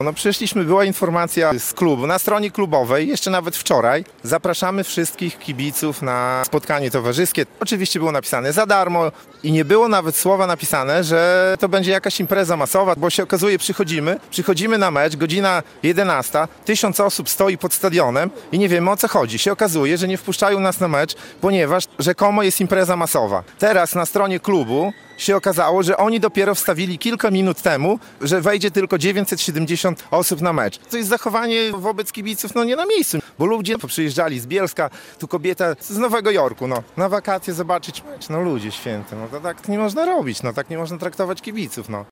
No przyszliśmy, była informacja z klubu, na stronie klubowej, jeszcze nawet wczoraj. Zapraszamy wszystkich kibiców na spotkanie towarzyskie. Oczywiście było napisane za darmo i nie było nawet słowa napisane, że to będzie jakaś impreza masowa, bo się okazuje, przychodzimy na mecz, godzina 11, 1000 osób stoi pod stadionem i nie wiemy, o co chodzi. Się okazuje, że nie wpuszczają nas na mecz, ponieważ rzekomo jest impreza masowa. Teraz na stronie klubu się okazało, że oni dopiero wstawili kilka minut temu, że wejdzie tylko 970 osób na mecz. To jest zachowanie wobec kibiców nie na miejscu, bo ludzie przyjeżdżali z Bielska, tu kobieta z Nowego Jorku, na wakacje zobaczyć mecz. Ludzie święte, to tak nie można robić, tak nie można traktować kibiców,